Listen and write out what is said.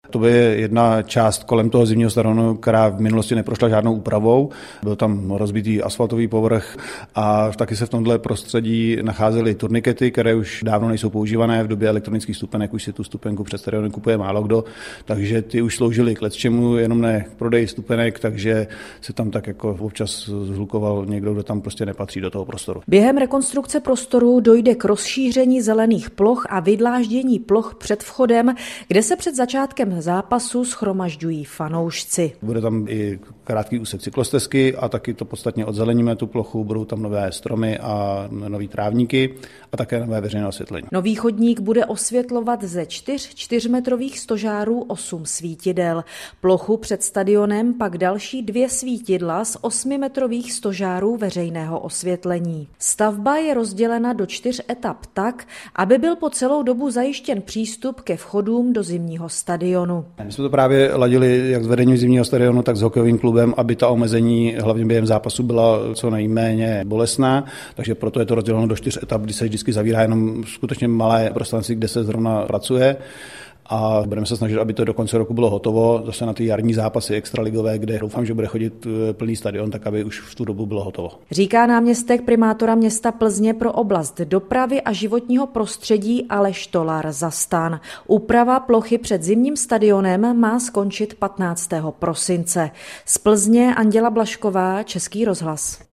To je jedna část kolem toho zimního stadionu, která v minulosti neprošla žádnou úpravou. Byl tam rozbitý asfaltový povrch a taky se v tomhle prostředí nacházely turnikety, které už dávno nejsou používané. V době elektronických stupenek už si tu stupenku před stadionem kupuje málo kdo, takže ty už sloužily k lecčemu, jenom ne k prodeji stupenek, takže se tam tak jako občas zhlukoval někdo, kdo tam prostě nepatří do toho prostoru. Během rekonstrukce prostoru dojde k rozšíření zelených ploch a vydláždění ploch před vchodem, kde se před začátkem zápasu shromažďují fanoušci. Bude tam i krátký úsek cyklostezky a taky to podstatně odzeleníme tu plochu, budou tam nové stromy a nový trávníky a také nové veřejné osvětlení. Nový chodník bude osvětlovat ze 4metrových stožárů 8 svítidel. Plochu před stadionem pak další 2 svítidla z 8metrových stožárů veřejného osvětlení. Stavba je rozdělena do 4 etap tak, aby byl po celou dobu zajištěn přístup ke vchodům do zimního stadionu. My jsme to právě ladili jak s vedením zimního stadionu, tak s hokejovým klubem, aby ta omezení hlavně během zápasu byla co nejméně bolestná, takže proto je to rozděleno do 4 etap, kdy se vždycky zavírá jenom skutečně malé prostranství, kde se zrovna pracuje. A budeme se snažit, aby to do konce roku bylo hotovo, zase na ty jarní zápasy extraligové, kde doufám, že bude chodit plný stadion, tak aby už v tu dobu bylo hotovo. Říká náměstek primátora města Plzně pro oblast dopravy a životního prostředí Aleš Tolar za STAN. Úprava plochy před zimním stadionem má skončit 15. prosince. Z Plzně Anděla Blažková, Český rozhlas.